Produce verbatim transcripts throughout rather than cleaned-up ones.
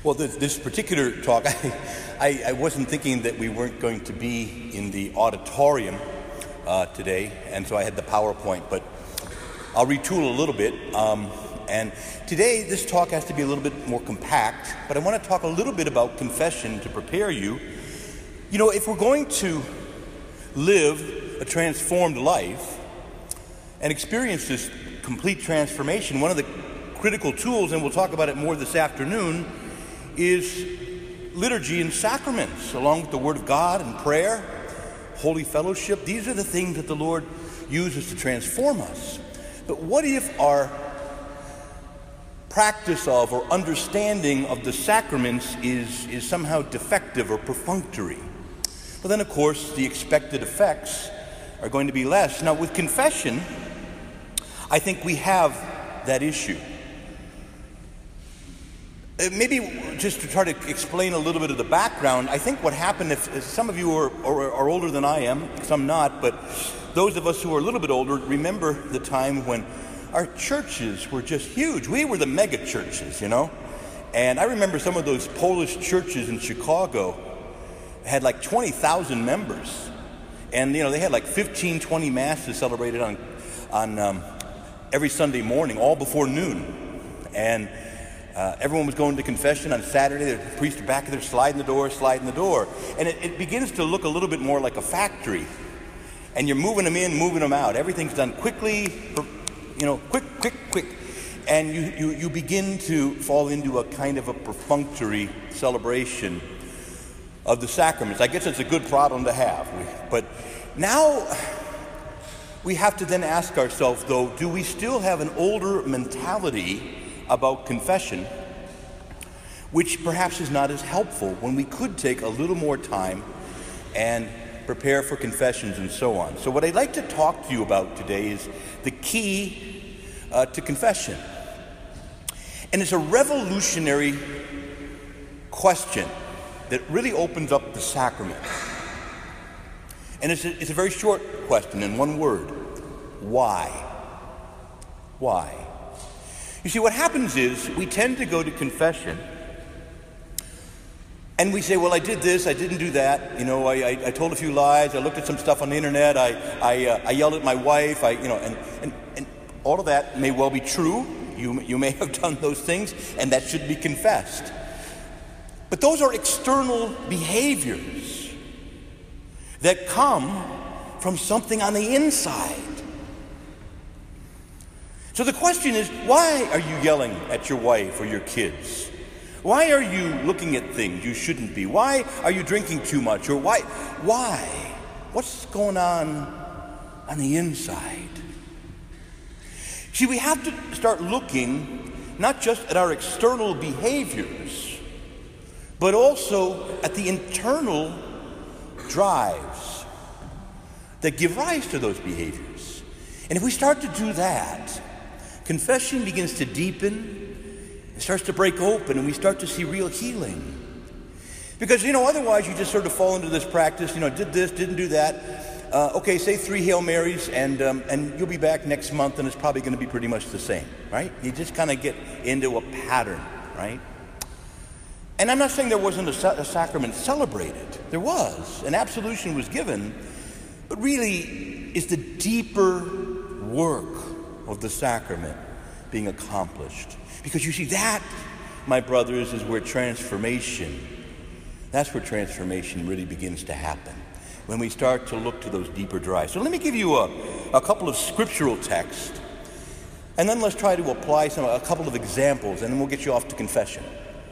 Well, this, this particular talk, I, I, I wasn't thinking that we weren't going to be in the auditorium uh, today, and so I had the PowerPoint, but I'll retool a little bit. Um, and today, this talk has to be a little bit more compact, but I want to talk a little bit about confession to prepare you. You know, if we're going to live a transformed life and experience this complete transformation, one of the critical tools, and we'll talk about it more this afternoon, is liturgy and sacraments, along with the Word of God and prayer, holy fellowship. These are the things that the Lord uses to transform us. But what if our practice of or understanding of the sacraments is, is somehow defective or perfunctory? Well, then, of course, the expected effects are going to be less. Now, with confession, I think we have that issue. Maybe just to try to explain a little bit of the background, I think what happened, if, if some of you are, are, are older than I am, some not, but those of us who are a little bit older remember the time when our churches were just huge. We were the mega churches, you know? And I remember some of those Polish churches in Chicago had like twenty thousand members. And, you know, they had like fifteen, twenty masses celebrated on, on um, every Sunday morning, all before noon. And Uh, everyone was going to confession on Saturday. The priest are back there sliding the door, sliding the door. And it, it begins to look a little bit more like a factory. And you're moving them in, moving them out. Everything's done quickly, you know, quick, quick, quick. And you, you, you begin to fall into a kind of a perfunctory celebration of the sacraments. I guess it's a good problem to have. But now we have to then ask ourselves, though, do we still have an older mentality about confession, which perhaps is not as helpful when we could take a little more time and prepare for confessions and so on. So what I'd like to talk to you about today is the key uh, to confession. And it's a revolutionary question that really opens up the sacrament. And it's a, it's a very short question in one word. Why? Why? You see, what happens is we tend to go to confession and we say, well, I did this, I didn't do that. You know, I, I, I told a few lies, I looked at some stuff on the internet, I, I, uh, I yelled at my wife, I, you know, and, and, and all of that may well be true. You, you may have done those things, and that should be confessed. But those are external behaviors that come from something on the inside. So the question is, why are you yelling at your wife or your kids? Why are you looking at things you shouldn't be? Why are you drinking too much? Or why? Why? What's going on on the inside? See, we have to start looking not just at our external behaviors, but also at the internal drives that give rise to those behaviors. And if we start to do that, confession begins to deepen, it starts to break open, and we start to see real healing. Because, you know, otherwise you just sort of fall into this practice, you know, did this, didn't do that. Uh, okay, say three Hail Marys, and, um, and you'll be back next month, and it's probably going to be pretty much the same, right? You just kind of get into a pattern, right? And I'm not saying there wasn't a, sa- a sacrament celebrated. There was. An absolution was given. But really, is the deeper work of the sacrament being accomplished. Because you see, that, my brothers, is where transformation, that's where transformation really begins to happen, when we start to look to those deeper drives. So let me give you a, a couple of scriptural texts, and then let's try to apply some a couple of examples, and then we'll get you off to confession.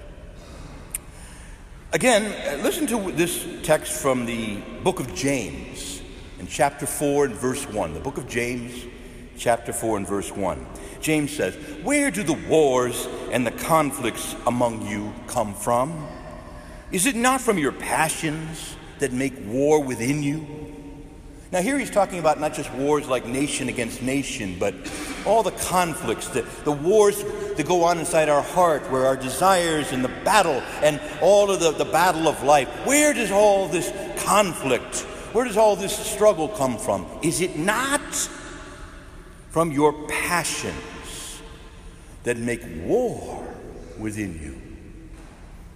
Again, listen to this text from the book of James, in chapter four and verse one. The book of James, chapter four and verse one. James says, "Where do the wars and the conflicts among you come from? Is it not from your passions that make war within you?" Now here he's talking about not just wars like nation against nation, but all the conflicts, the, the wars that go on inside our heart, where our desires and the battle and all of the, the battle of life. Where does all this conflict, where does all this struggle come from? Is it not from your passions that make war within you?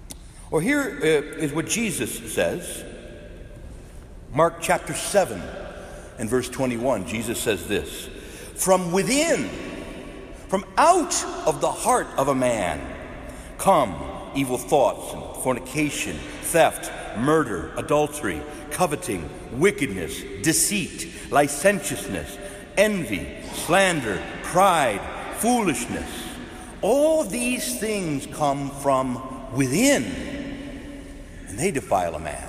Or here uh, is what Jesus says. Mark chapter seven and verse twenty-one, Jesus says this: "From within, from out of the heart of a man, come evil thoughts and fornication, theft, murder, adultery, coveting, wickedness, deceit, licentiousness, envy, slander, pride, foolishness. All these things come from within, and they defile a man."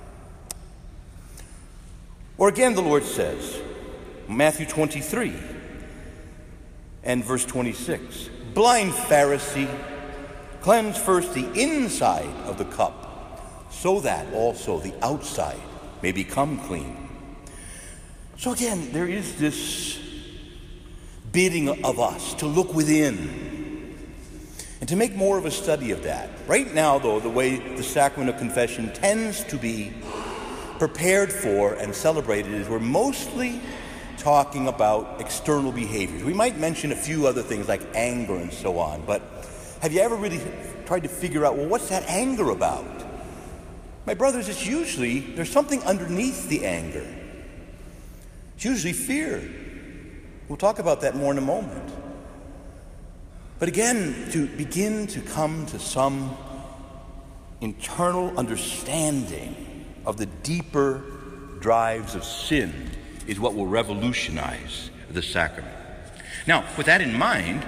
Or again, the Lord says, Matthew twenty-three and verse twenty-six, "Blind Pharisee, cleanse first the inside of the cup, so that also the outside may become clean." So again, there is this bidding of us to look within and to make more of a study of that. Right now, though, the way the sacrament of confession tends to be prepared for and celebrated is we're mostly talking about external behaviors. We might mention a few other things like anger and so on, but have you ever really tried to figure out, well, what's that anger about? My brothers, it's usually, there's something underneath the anger. It's usually fear. We'll talk about that more in a moment. But again, to begin to come to some internal understanding of the deeper drives of sin is what will revolutionize the sacrament. Now, with that in mind,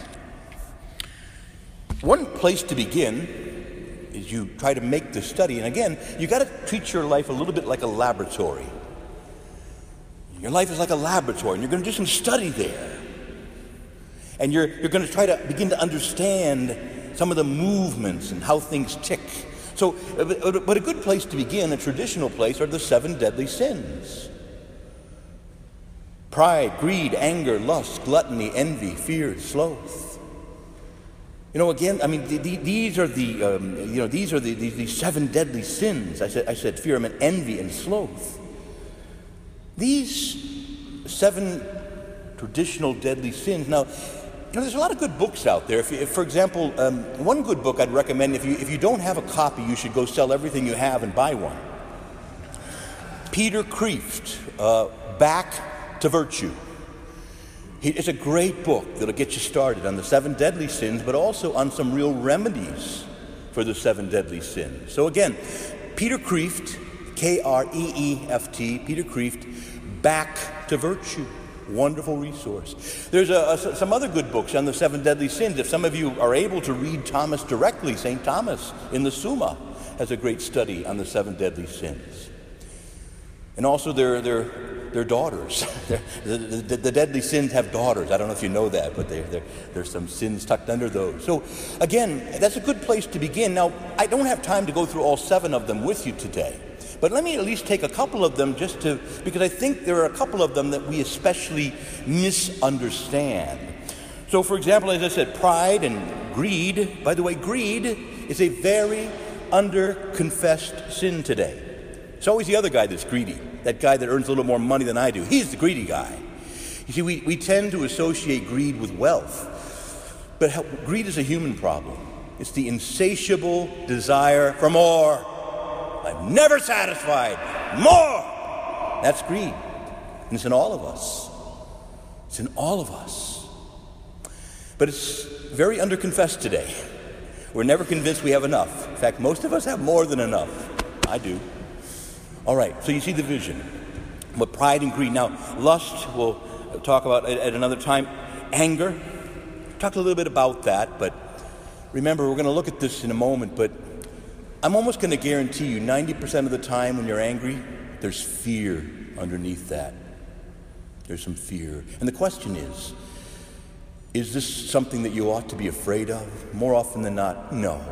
one place to begin is you try to make the study, and again, you got to treat your life a little bit like a laboratory. Your life is like a laboratory, and you're going to do some study there. And you're, you're going to try to begin to understand some of the movements and how things tick. So, but a good place to begin, a traditional place, are the seven deadly sins: pride, greed, anger, lust, gluttony, envy, fear, sloth. You know, again, I mean, the, the, these are the, um, you know, these are the, the, the seven deadly sins. I said, I said, fear, I meant envy and sloth. These seven traditional deadly sins. Now, you know, there's a lot of good books out there. If, you, if for example, um, one good book I'd recommend, if you if you don't have a copy, you should go sell everything you have and buy one. Peter Kreeft, uh, Back to Virtue. He, it's a great book that'll get you started on the seven deadly sins, but also on some real remedies for the seven deadly sins. So again, Peter Kreeft, K R E E F T, Peter Kreeft, Back to Virtue. Wonderful resource. There's a, a, some other good books on the seven deadly sins. If some of you are able to read Thomas directly, Saint Thomas in the Summa has a great study on the seven deadly sins. And also their, their, their daughters. the, the, the deadly sins have daughters. I don't know if you know that, but they, there's some sins tucked under those. So again, that's a good place to begin. Now, I don't have time to go through all seven of them with you today. But let me at least take a couple of them just to, because I think there are a couple of them that we especially misunderstand. So for example, as I said, pride and greed. By the way, greed is a very under-confessed sin today. It's always the other guy that's greedy, that guy that earns a little more money than I do. He's the greedy guy. You see, we, we tend to associate greed with wealth, but how, greed is a human problem. It's the insatiable desire for more. I'm never satisfied. More! That's greed. And it's in all of us. It's in all of us. But it's very underconfessed today. We're never convinced we have enough. In fact, most of us have more than enough. I do. All right, so you see the vision. But pride and greed. Now, lust, we'll talk about at another time. Anger. Talk a little bit about that, but remember, we're going to look at this in a moment, but I'm almost going to guarantee you ninety percent of the time when you're angry, there's fear underneath that. There's some fear. And the question is, is this something that you ought to be afraid of? More often than not, no.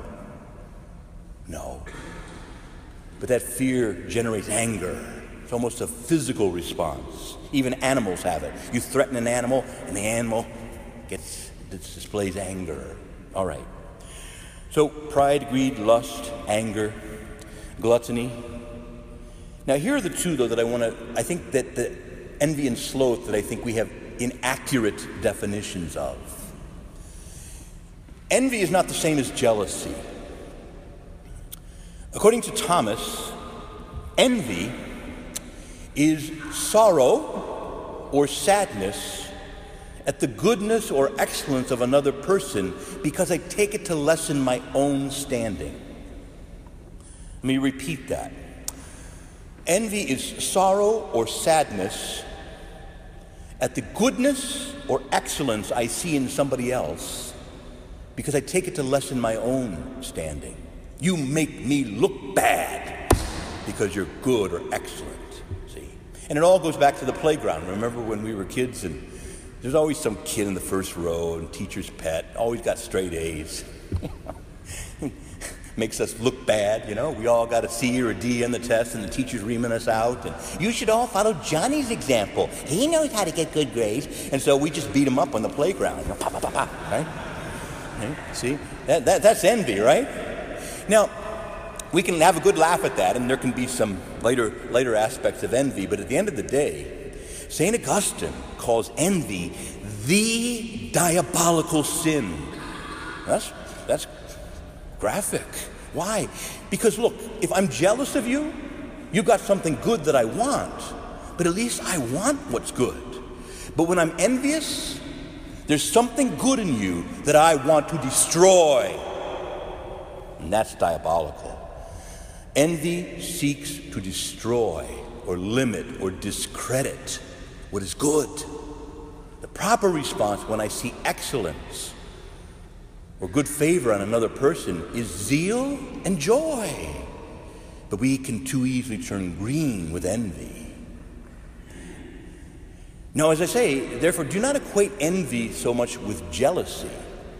No. But that fear generates anger. It's almost a physical response. Even animals have it. You threaten an animal, and the animal gets, displays anger. All right. So pride, greed, lust, anger, gluttony. Now here are the two, though, that I want to, I think that the envy and sloth that I think we have inaccurate definitions of. Envy is not the same as jealousy. According to Thomas, envy is sorrow or sadness at the goodness or excellence of another person because I take it to lessen my own standing. Let me repeat that. Envy is sorrow or sadness at the goodness or excellence I see in somebody else because I take it to lessen my own standing. You make me look bad because you're good or excellent, see? And it all goes back to the playground. Remember when we were kids and there's always some kid in the first row and teacher's pet, always got straight A's. Makes us look bad, you know. We all got a C or a D on the test and the teacher's reaming us out. And you should all follow Johnny's example. He knows how to get good grades. And so we just beat him up on the playground. You know, pop, pop, pop, pop, right? right? See, that, that, that's envy, right? Now, we can have a good laugh at that, and there can be some later, later aspects of envy. But at the end of the day, Saint Augustine calls envy the diabolical sin. That's, that's graphic. Why? Because look, if I'm jealous of you, you got something good that I want, but at least I want what's good. But when I'm envious, there's something good in you that I want to destroy, and that's diabolical. Envy seeks to destroy or limit or discredit what is good. The proper response when I see excellence or good favor on another person is zeal and joy. But we can too easily turn green with envy. Now, as I say, therefore, do not equate envy so much with jealousy.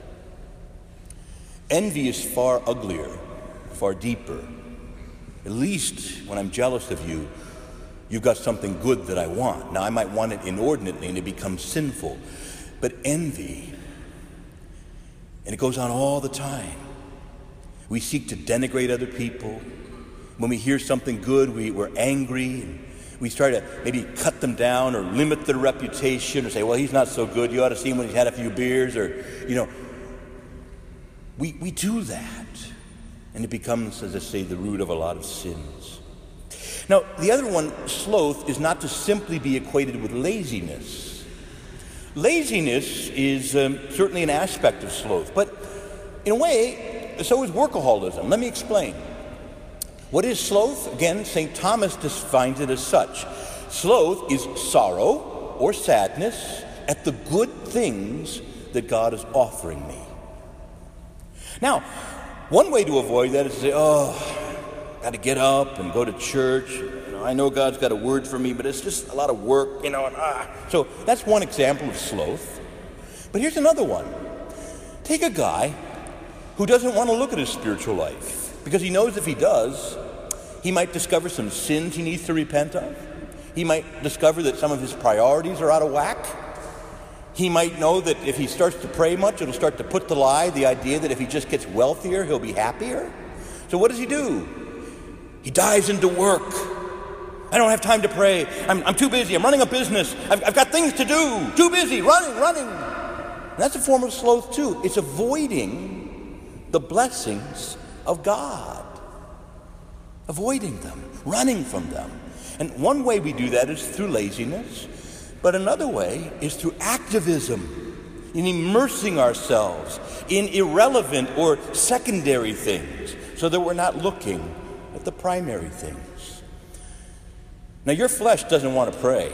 Envy is far uglier, far deeper. At least when I'm jealous of you, you've got something good that I want. Now, I might want it inordinately and it becomes sinful. But envy, and it goes on all the time. We seek to denigrate other people. When we hear something good, we, we're angry. And we try to maybe cut them down or limit their reputation or say, well, he's not so good. You ought to see him when he's had a few beers. Or, you know, we, we do that. And it becomes, as I say, the root of a lot of sins. Now, the other one, sloth, is not to simply be equated with laziness. Laziness is um, certainly an aspect of sloth, but in a way, so is workaholism. Let me explain. What is sloth? Again, Saint Thomas defines it as such. Sloth is sorrow or sadness at the good things that God is offering me. Now, one way to avoid that is to say, oh, got to get up and go to church. You know, I know God's got a word for me, but it's just a lot of work, you know. And, ah. So that's one example of sloth. But here's another one. Take a guy who doesn't want to look at his spiritual life because he knows if he does, he might discover some sins he needs to repent of. He might discover that some of his priorities are out of whack. He might know that if he starts to pray much, it'll start to put to lie the idea that if he just gets wealthier, he'll be happier. So what does he do? He dives into work. I don't have time to pray. I'm, I'm too busy. I'm running a business. I've, I've got things to do. Too busy. Running, running. And that's a form of sloth too. It's avoiding the blessings of God. Avoiding them. Running from them. And one way we do that is through laziness. But another way is through activism, in immersing ourselves in irrelevant or secondary things so that we're not looking at the primary things. Now, your flesh doesn't want to pray.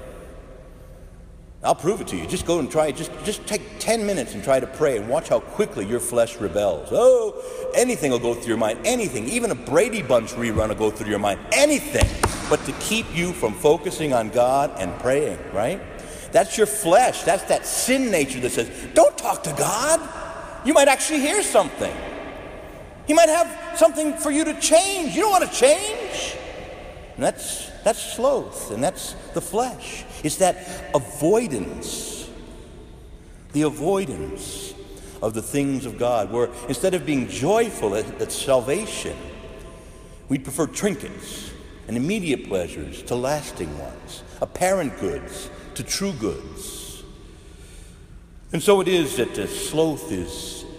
I'll prove it to you. Just go and try it. Just, just take ten minutes and try to pray and watch how quickly your flesh rebels. Oh, anything will go through your mind. Anything. Even a Brady Bunch rerun will go through your mind. Anything. But to keep you from focusing on God and praying, right? That's your flesh. That's that sin nature that says, don't talk to God. You might actually hear something. He might have something for you to change. You don't want to change. And that's, that's sloth, and that's the flesh. It's that avoidance, the avoidance of the things of God, where instead of being joyful at, at salvation, we'd prefer trinkets and immediate pleasures to lasting ones, apparent goods to true goods. And so it is that the sloth is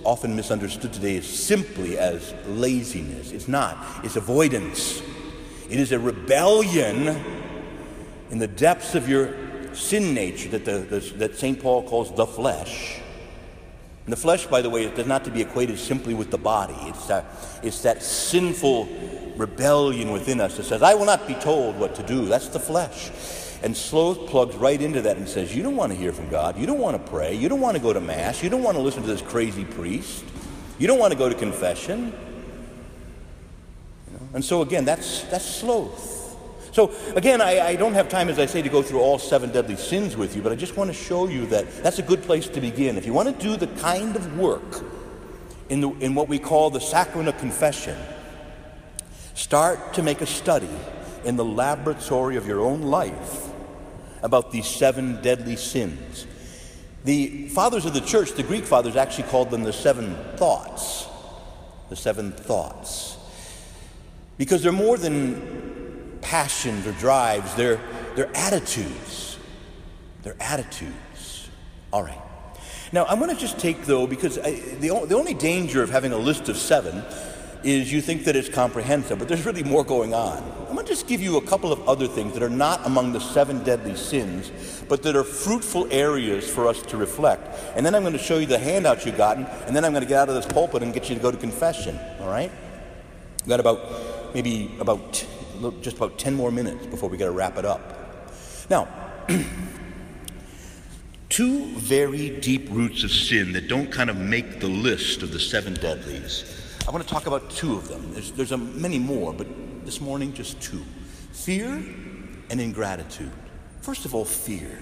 often misunderstood today as simply as laziness. It's not. It's avoidance. It is a rebellion in the depths of your sin nature that, the, the, that Saint Paul calls the flesh. And the flesh, by the way, is not to be equated simply with the body. It's that, it's that sinful rebellion within us that says, I will not be told what to do. That's the flesh. And sloth plugs right into that and says, you don't want to hear from God. You don't want to pray. You don't want to go to Mass. You don't want to listen to this crazy priest. You don't want to go to confession. You know? And so again, that's, that's sloth. So again, I, I don't have time, as I say, to go through all seven deadly sins with you, but I just want to show you that that's a good place to begin. If you want to do the kind of work in, the, in what we call the sacrament of confession, start to make a study in the laboratory of your own life about these seven deadly sins. The fathers of the church, the Greek fathers, actually called them the seven thoughts. The seven thoughts. Because they're more than passions or drives, they're, they're attitudes. They're attitudes. All right. Now, I'm going to just take, though, because I, the, the only danger of having a list of seven is you think that it's comprehensive, but there's really more going on. I'm going to just give you a couple of other things that are not among the seven deadly sins, but that are fruitful areas for us to reflect. And then I'm going to show you the handouts you've gotten, and then I'm going to get out of this pulpit and get you to go to confession, all right? We've got about, maybe about, just about ten more minutes before we got to wrap it up. Now, two very deep roots of sin that don't kind of make the list of the seven deadlies. I want to talk about two of them. There's, there's a, many more, but this morning just two. Fear and ingratitude. First of all, fear.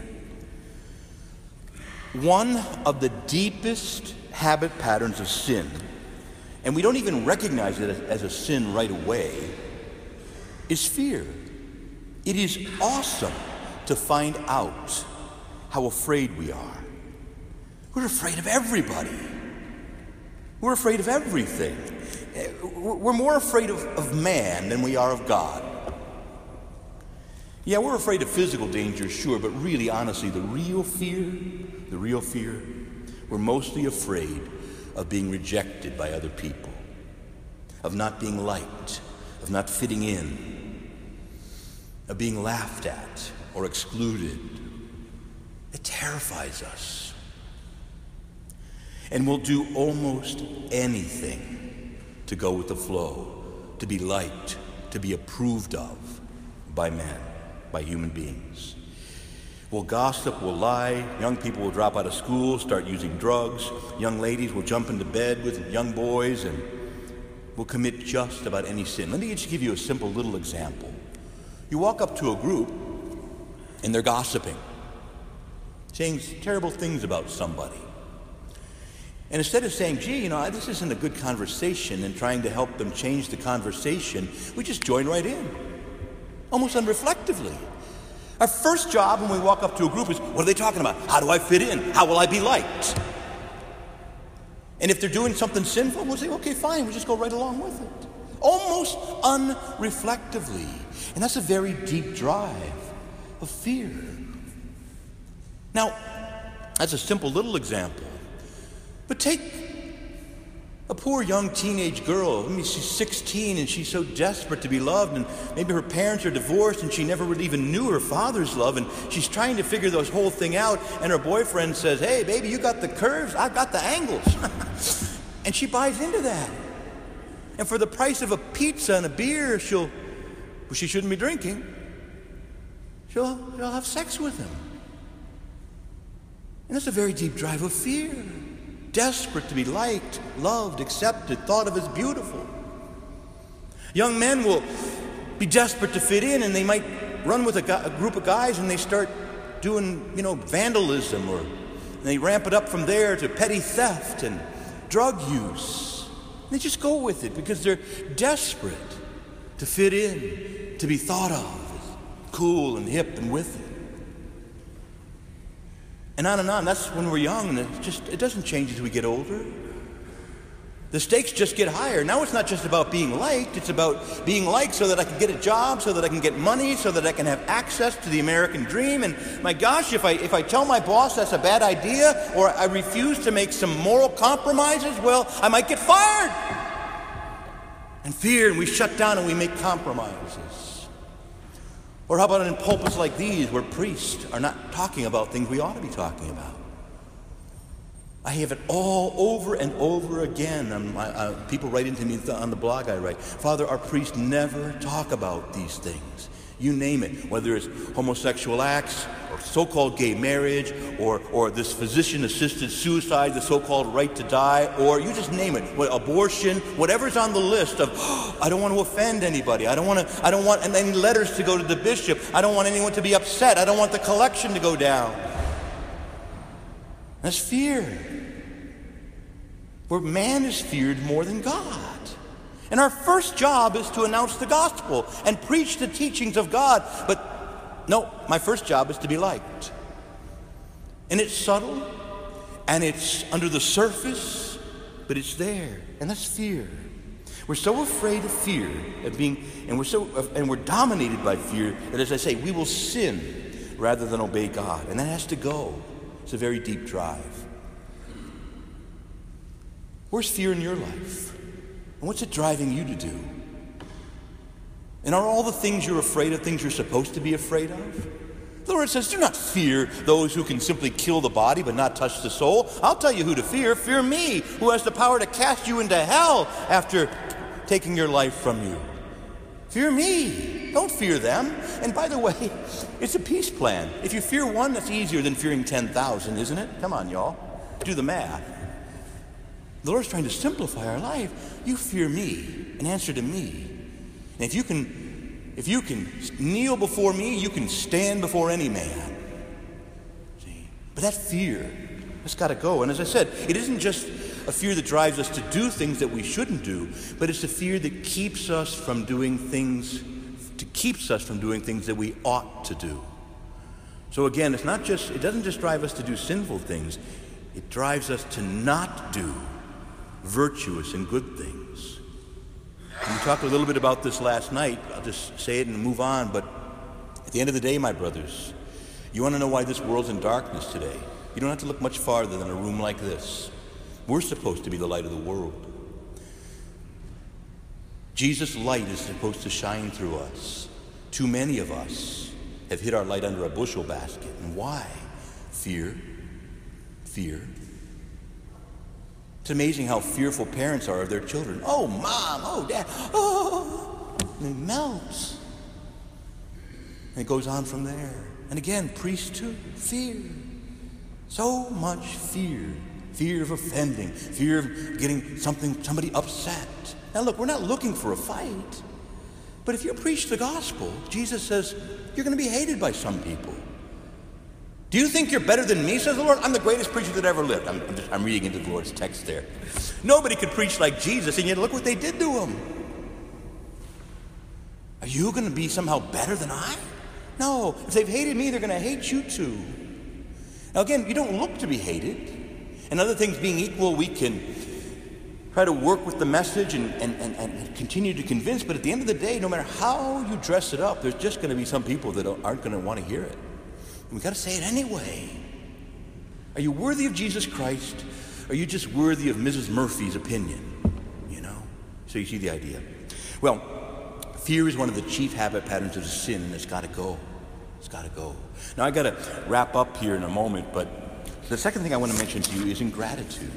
One of the deepest habit patterns of sin, and we don't even recognize it as, as a sin right away, is fear. It is awesome to find out how afraid we are. We're afraid of everybody. We're afraid of everything. We're more afraid of, of man than we are of God. Yeah, we're afraid of physical danger, sure, but really, honestly, the real fear, the real fear, we're mostly afraid of being rejected by other people, of not being liked, of not fitting in, of being laughed at or excluded. It terrifies us. And we'll do almost anything to go with the flow, to be liked, to be approved of by men, by human beings. We'll gossip, we'll lie, young people will drop out of school, start using drugs, young ladies will jump into bed with young boys, and we'll commit just about any sin. Let me just give you a simple little example. You walk up to a group, and they're gossiping, saying terrible things about somebody. And instead of saying, gee, you know, this isn't a good conversation, and trying to help them change the conversation, we just join right in, almost unreflectively. Our first job when we walk up to a group is, what are they talking about? How do I fit in? How will I be liked? And if they're doing something sinful, we'll say, okay, fine, we'll just go right along with it. Almost unreflectively. And that's a very deep drive of fear. Now, that's a simple little example. But take a poor young teenage girl. I mean, she's sixteen and she's so desperate to be loved, and maybe her parents are divorced and she never really even knew her father's love, and she's trying to figure this whole thing out, and her boyfriend says, hey, baby, you got the curves, I've got the angles. And she buys into that. And for the price of a pizza and a beer, she'll, well, she shouldn't be drinking, she'll, she'll have sex with him. And that's a very deep drive of fear. Desperate to be liked, loved, accepted, thought of as beautiful. Young men will be desperate to fit in, and they might run with a, gu- a group of guys, and they start doing, you know, vandalism, or they ramp it up from there to petty theft and drug use. They just go with it because they're desperate to fit in, to be thought of as cool and hip and with it. And on and on. That's when we're young, and it just it doesn't change as we get older. The stakes just get higher. Now it's not just about being liked, it's about being liked so that I can get a job, so that I can get money, so that I can have access to the American dream. And my gosh, if I if I tell my boss that's a bad idea, or I refuse to make some moral compromises, well, I might get fired. And fear, and we shut down and we make compromises. Or how about in pulpits like these where priests are not talking about things we ought to be talking about? I have it all over and over again. On my, uh, people write into me on the blog I write, Father, our priests never talk about these things. You name it, whether it's homosexual acts, or so-called gay marriage, or, or this physician-assisted suicide, the so-called right to die, or you just name it, what, abortion, whatever's on the list of, oh, I don't want to offend anybody. I don't want to, I don't want any letters to go to the bishop. I don't want anyone to be upset. I don't want the collection to go down. That's fear. Where man is feared more than God. And our first job is to announce the gospel and preach the teachings of God. But no, my first job is to be liked. And it's subtle, and it's under the surface, but it's there. And that's fear. We're so afraid of fear, of being, and we're so, and we're dominated by fear that, as I say, we will sin rather than obey God. And that has to go. It's a very deep drive. Where's fear in your life? And what's it driving you to do? And are all the things you're afraid of things you're supposed to be afraid of? The Lord says, do not fear those who can simply kill the body but not touch the soul. I'll tell you who to fear. Fear me, who has the power to cast you into hell after taking your life from you. Fear me. Don't fear them. And by the way, it's a peace plan. If you fear one, that's easier than fearing ten thousand, isn't it? Come on, y'all. Do the math. The Lord's trying to simplify our life. You fear me and answer to me. And if you can, if you can kneel before me, you can stand before any man. See? But that fear, that's got to go. And as I said, it isn't just a fear that drives us to do things that we shouldn't do, but it's a fear that keeps us from doing things, to keeps us from doing things that we ought to do. So again, it's not just, it doesn't just drive us to do sinful things. It drives us to not do virtuous and good things. And we talked a little bit about this last night. I'll just say it and move on. But at the end of the day, my brothers, you want to know why this world's in darkness today? You don't have to look much farther than a room like this. We're supposed to be the light of the world. Jesus' light is supposed to shine through us. Too many of us have hid our light under a bushel basket. And why? Fear. Fear. It's amazing how fearful parents are of their children. Oh, mom, oh, dad, oh, and it melts. And it goes on from there. And again, priests too, fear. So much fear. Fear of offending, fear of getting something, somebody upset. Now look, we're not looking for a fight. But if you preach the gospel, Jesus says, you're going to be hated by some people. Do you think you're better than me, says the Lord? I'm the greatest preacher that ever lived. I'm, I'm, just, I'm reading into the Lord's text there. Nobody could preach like Jesus, and yet look what they did to him. Are you going to be somehow better than I? No. If they've hated me, they're going to hate you too. Now again, you don't look to be hated. And other things being equal, we can try to work with the message and, and, and, and continue to convince. But at the end of the day, no matter how you dress it up, there's just going to be some people that aren't going to want to hear it. We've got to say it anyway. Are you worthy of Jesus Christ? Or are you just worthy of Missus Murphy's opinion? You know? So you see the idea. Well, fear is one of the chief habit patterns of sin, and it's got to go. It's got to go. Now, I got to wrap up here in a moment, but the second thing I want to mention to you is ingratitude.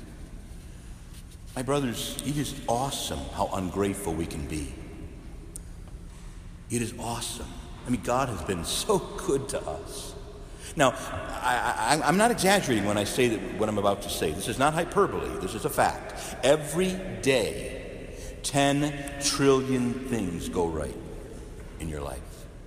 My brothers, it is awesome how ungrateful we can be. It is awesome. I mean, God has been so good to us. Now, I, I, I'm not exaggerating when I say that what I'm about to say. This is not hyperbole. This is a fact. Every day, ten trillion things go right in your life.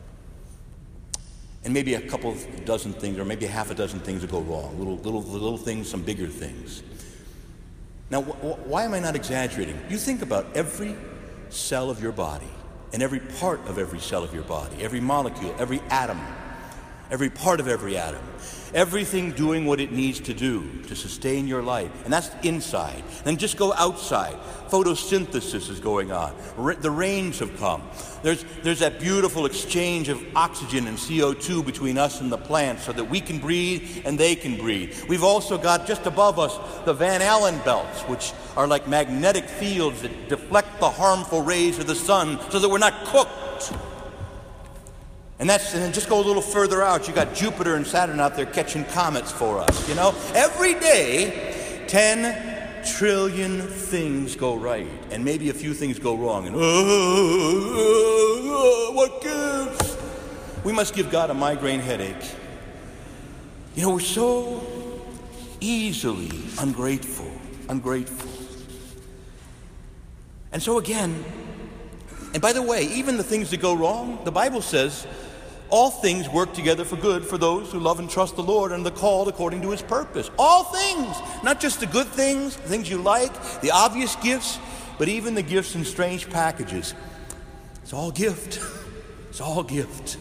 And maybe a couple of dozen things, or maybe half a dozen things that go wrong. Little, little, little things, some bigger things. Now, wh- why am I not exaggerating? You think about every cell of your body, and every part of every cell of your body, every molecule, every atom. every part of every atom, everything doing what it needs to do to sustain your life. And that's inside. Then just go outside. Photosynthesis is going on. Ra- the rains have come. There's, there's that beautiful exchange of oxygen and C O two between us and the plants so that we can breathe and they can breathe. We've also got just above us the Van Allen belts, which are like magnetic fields that deflect the harmful rays of the sun so that we're not cooked. And that's, and then just go a little further out. You got Jupiter and Saturn out there catching comets for us, you know? Every day, ten trillion things go right, and maybe a few things go wrong, and oh, oh, oh, what gives? We must give God a migraine headache. You know, we're so easily ungrateful, ungrateful. And so again, and by the way, even the things that go wrong, the Bible says, all things work together for good for those who love and trust the Lord and are called according to his purpose. All things, not just the good things, the things you like, the obvious gifts, but even the gifts in strange packages. It's all gift. It's all gift.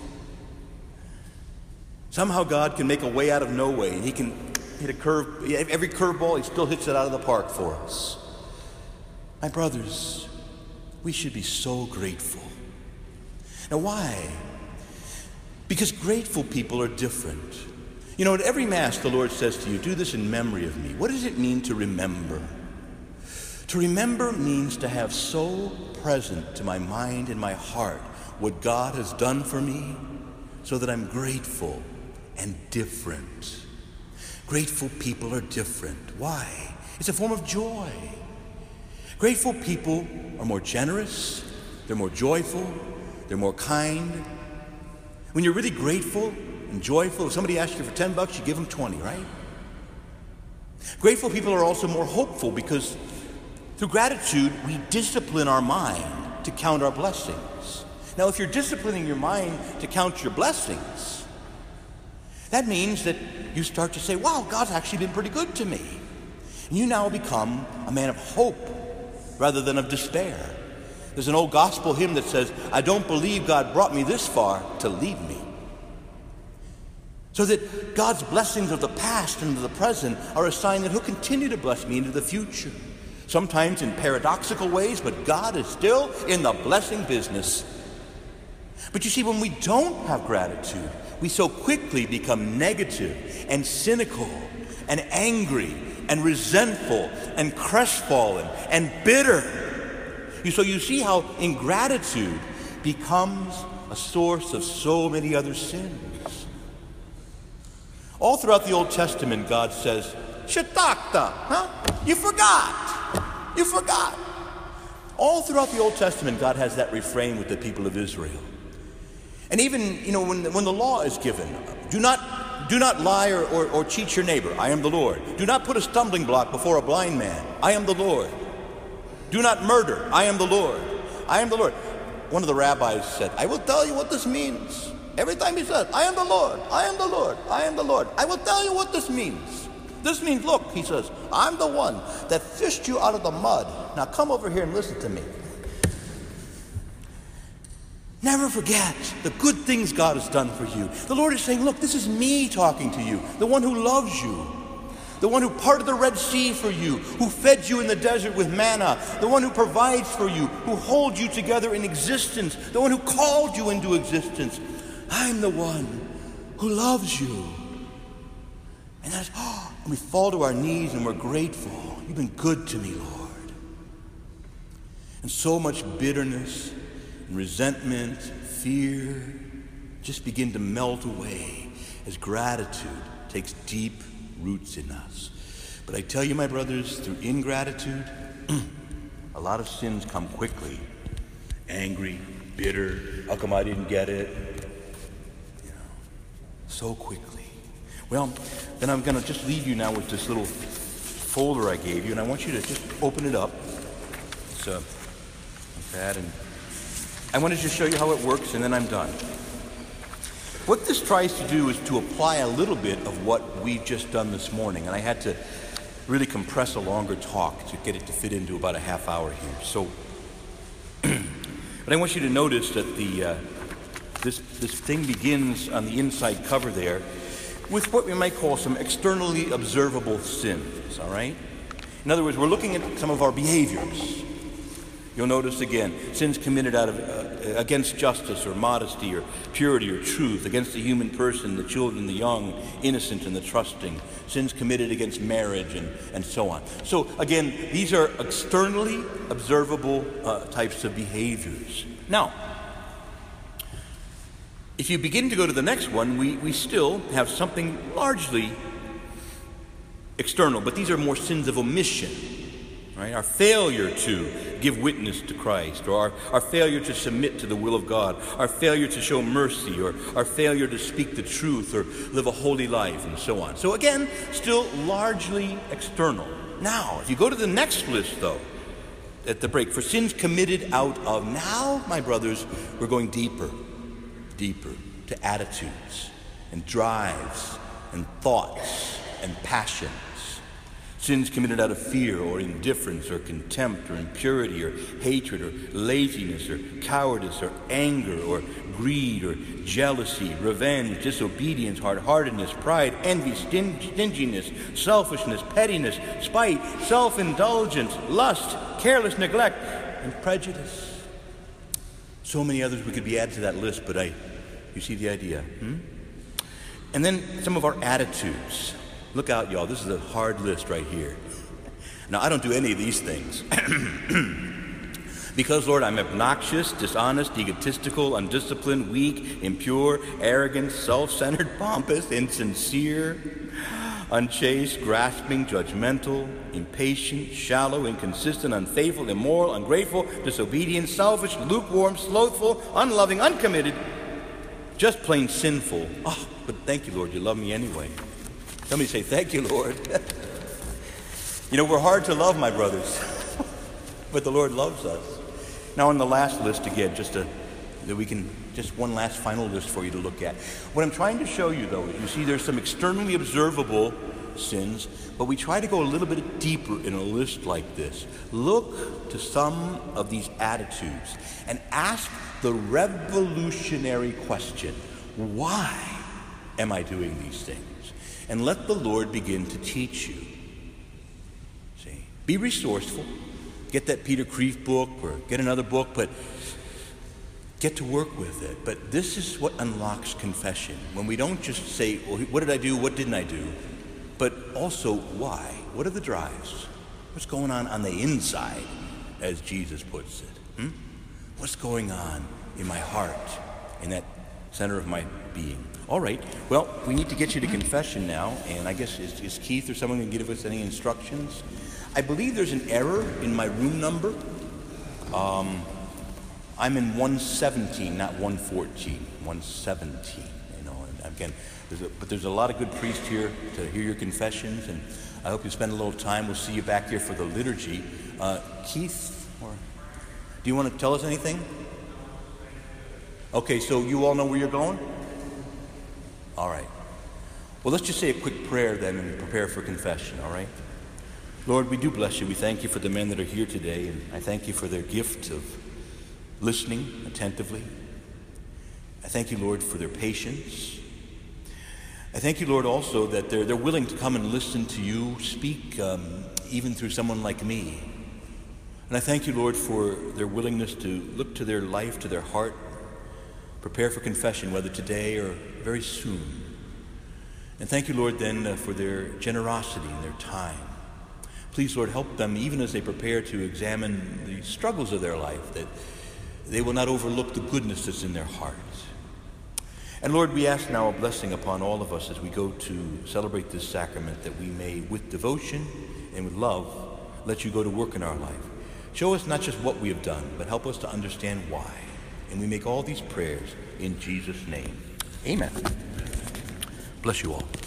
Somehow God can make a way out of no way, and he can hit a curve, every curveball, he still hits it out of the park for us. My brothers, we should be so grateful. Now why? Because grateful people are different. You know, at every Mass, the Lord says to you, do this in memory of me. What does it mean to remember? To remember means to have so present to my mind and my heart what God has done for me so that I'm grateful and different. Grateful people are different. Why? It's a form of joy. Grateful people are more generous, they're more joyful, they're more kind. When you're really grateful and joyful, if somebody asks you for ten bucks, you give them twenty, right? Grateful people are also more hopeful because through gratitude, we discipline our mind to count our blessings. Now, if you're disciplining your mind to count your blessings, that means that you start to say, wow, God's actually been pretty good to me. And you now become a man of hope rather than of despair. There's an old gospel hymn that says, I don't believe God brought me this far to leave me. So that God's blessings of the past and of the present are a sign that he'll continue to bless me into the future. Sometimes in paradoxical ways, but God is still in the blessing business. But you see, when we don't have gratitude, we so quickly become negative and cynical and angry and resentful and crestfallen and bitter. So you see how ingratitude becomes a source of so many other sins. All throughout the Old Testament, God says, Shatakta, huh? You forgot. You forgot. All throughout the Old Testament, God has that refrain with the people of Israel. And even, you know, when, when the law is given, do not, do not lie or, or, or cheat your neighbor. I am the Lord. Do not put a stumbling block before a blind man. I am the Lord. Do not murder. I am the Lord. I am the Lord. One of the rabbis said, I will tell you what this means. Every time he says, I am the Lord, I am the Lord, I am the Lord, I will tell you what this means. This means, look, he says, I'm the one that fished you out of the mud. Now come over here and listen to me. Never forget the good things God has done for you. The Lord is saying, look, this is me talking to you, the one who loves you. The one who parted the Red Sea for you, who fed you in the desert with manna, the one who provides for you, who holds you together in existence, the one who called you into existence. I'm the one who loves you. And that's, oh, and we fall to our knees and we're grateful. You've been good to me, Lord. And so much bitterness and resentment, fear, just begin to melt away as gratitude takes deep roots in us. But I tell you, my brothers, through ingratitude, a lot of sins come quickly. Angry, bitter, how come I didn't get it? You know, so quickly. Well, then I'm going to just leave you now with this little folder I gave you, and I want you to just open it up. So, like that, and I want to just show you how it works, and then I'm done. What this tries to do is to apply a little bit of what we've just done this morning, and I had to really compress a longer talk to get it to fit into about a half hour here. So, but I want you to notice that the uh, This, this thing begins on the inside cover there with what we might call some externally observable sins, all right? In other words, we're looking at some of our behaviors. You'll notice again, sins committed out of uh, against justice or modesty or purity or truth, against the human person, the children, the young, innocent and the trusting, sins committed against marriage and, and so on. So again, these are externally observable uh, types of behaviors. Now, if you begin to go to the next one, we, we still have something largely external, but these are more sins of omission. Right? Our failure to give witness to Christ, or our, our failure to submit to the will of God, our failure to show mercy, or our failure to speak the truth, or live a holy life, and so on. So again, still largely external. Now, if you go to the next list, though, at the break, for sins committed out of, now, my brothers, we're going deeper, deeper, to attitudes, and drives, and thoughts, and passions. Sins committed out of fear or indifference or contempt or impurity or hatred or laziness or cowardice or anger or greed or jealousy, revenge, disobedience, hard-heartedness, pride, envy, stinginess, selfishness, pettiness, spite, self-indulgence, lust, careless neglect, and prejudice. So many others we could be added to that list, but I, you see the idea. Hmm? And then some of our attitudes. Look out, y'all. This is a hard list right here. Now, I don't do any of these things. Because, Lord, I'm obnoxious, dishonest, egotistical, undisciplined, weak, impure, arrogant, self-centered, pompous, insincere, unchaste, grasping, judgmental, impatient, shallow, inconsistent, unfaithful, immoral, ungrateful, disobedient, selfish, lukewarm, slothful, unloving, uncommitted, just plain sinful. Oh, but thank you, Lord, you love me anyway. Somebody say, thank you, Lord. You know, we're hard to love, my brothers, but the Lord loves us. Now, on the last list again, just a, that we can, just one last final list for you to look at. What I'm trying to show you, though, is you see there's some externally observable sins, but we try to go a little bit deeper in a list like this. Look to some of these attitudes and ask the revolutionary question, why am I doing these things? And let the Lord begin to teach you. See, be resourceful. Get that Peter Kreeft book or get another book, but get to work with it. But this is what unlocks confession. When we don't just say, well, what did I do, what didn't I do? But also, why? What are the drives? What's going on on the inside, as Jesus puts it? Hmm? What's going on in my heart, in that center of my being? All right, well, we need to get you to confession now, and I guess, is, is Keith or someone going to give us any instructions? I believe there's an error in my room number. Um, I'm in one seventeen, not one fourteen, one seventeen, you know, and again, there's a, but there's a lot of good priests here to hear your confessions, and I hope you spend a little time. We'll see you back here for the liturgy. Uh, Keith, or, do you want to tell us anything? Okay, so you all know where you're going? All right. Well, let's just say a quick prayer then and prepare for confession, all right? Lord, we do bless you. We thank you for the men that are here today, and I thank you for their gift of listening attentively. I thank you, Lord, for their patience. I thank you, Lord, also that they're, they're willing to come and listen to you speak, um, even through someone like me. And I thank you, Lord, for their willingness to look to their life, to their heart, prepare for confession, whether today or very soon. And thank you, Lord, then uh, for their generosity and their time. Please, Lord, help them even as they prepare to examine the struggles of their life, that they will not overlook the goodness that's in their hearts. And Lord, we ask now a blessing upon all of us as we go to celebrate this sacrament, that we may, with devotion and with love, let you go to work in our life. Show us not just what we have done, but help us to understand why. And we make all these prayers in Jesus' name. Amen. Bless you all.